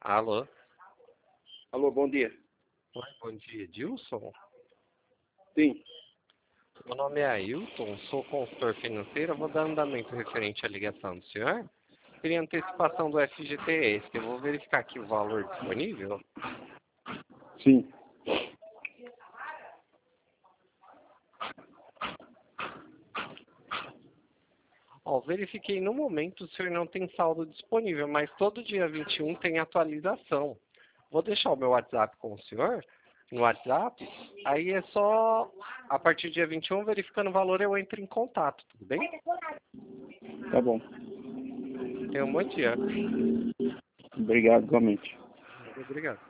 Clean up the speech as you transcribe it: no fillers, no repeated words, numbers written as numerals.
Alô? Alô, bom dia. Oi, bom dia, Dilson? Sim, Meu nome é Ailton, sou consultor financeiro, vou dar andamento referente à ligação do senhor. Queria antecipação do FGTS, eu vou verificar aqui o valor disponível. sim. Ó, verifiquei no momento, o senhor não tem saldo disponível, mas todo dia 21 tem atualização. Vou deixar o meu WhatsApp com o senhor, no WhatsApp, aí é só, a partir do dia 21, verificando o valor, eu entro em contato, tudo bem? Tá bom. Tenha um bom dia. Obrigado, igualmente. Obrigado.